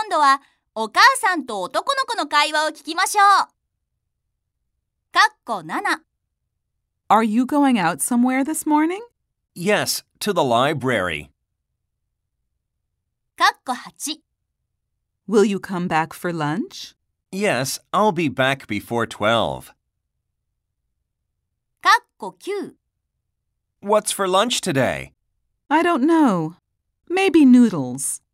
今度はお母さんと男の子の会話を聞きましょう。7 Are you going out somewhere this morning? Yes, to the library. 8 Will you come back for lunch? Yes, I'll be back before 12. 9 What's for lunch today? I don't know. Maybe noodles.